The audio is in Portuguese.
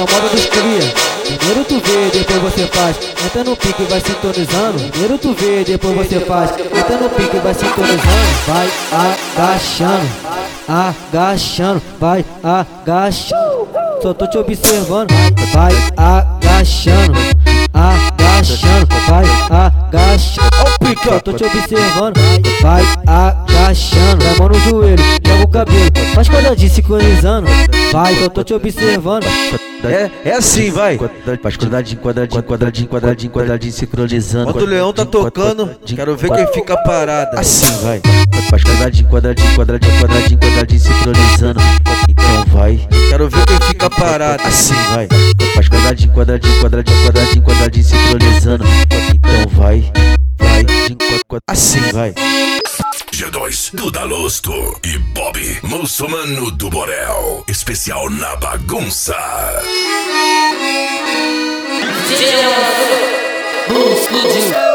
nova moda dos cria. Primeiro tu vê, depois você faz. Entra no pique e vai sintonizando. Primeiro tu vê, depois você faz. Entra no pique e vai sintonizando. Vai agachando, agachando, vai agachando. Só tô te observando. Vai agachando, agachando, vai agachando. Só tô te observando. Vai agachando, vai mão no joelho, joga o cabelo, faz quadradinho sincronizando. Vai, só tô te observando. É assim, vai. Faz quadradinho, quadradinho, quadradinho, quadradinho, quadradinho sincronizando. Quando o leão tá tocando, quero ver quem fica parado. Assim, vai. Faz quadradinho, quadradinho, quadradinho, quadradinho, quadradinho sincronizando. Então vai. Quero ver quem fica parado. Assim, vai. Faz quadradinho, quadradinho, quadradinho, quadradinho, quadradinho sincronizando. Então vai. Vai. Assim, vai. G2, Duda Losto e Bob Muçulmano do Borel. Especial na bagunça. Boom, explodiu.